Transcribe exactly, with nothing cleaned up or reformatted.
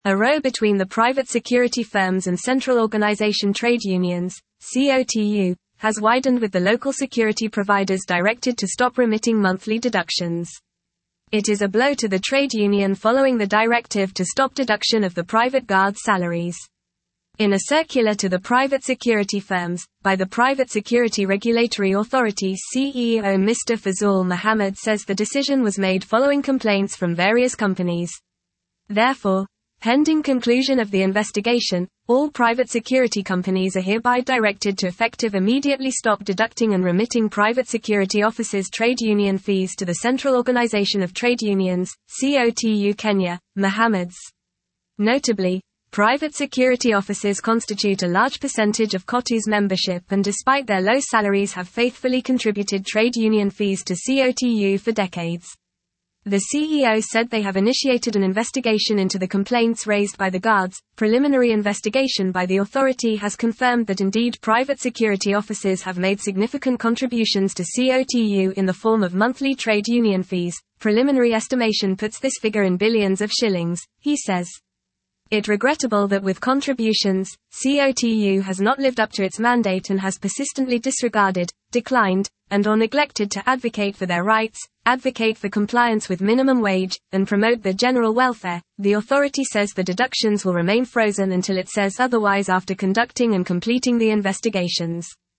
A row between the private security firms and Central Organization Trade Unions, C O T U, has widened with the local security providers directed to stop remitting monthly deductions. It is a blow to the trade union following the directive to stop deduction of the private guards' salaries. In a circular to the private security firms, by the Private Security Regulatory Authority C E O Mister Fazul Mohammed says the decision was made following complaints from various companies. Therefore, pending conclusion of the investigation, all private security companies are hereby directed to effective immediately stop deducting and remitting private security officers' trade union fees to the Central Organization of Trade Unions, C O T U Kenya, Mohammed's. Notably, private security officers constitute a large percentage of C O T U's membership and despite their low salaries have faithfully contributed trade union fees to C O T U for decades. The C E O said they have initiated an investigation into the complaints raised by the guards. Preliminary investigation by the authority has confirmed that indeed private security officers have made significant contributions to C O T U in the form of monthly trade union fees. Preliminary estimation puts this figure in billions of shillings, he says. It regrettable that with contributions, C O T U has not lived up to its mandate and has persistently disregarded, declined, and or neglected to advocate for their rights, advocate for compliance with minimum wage, and promote their general welfare. The authority says the deductions will remain frozen until it says otherwise after conducting and completing the investigations.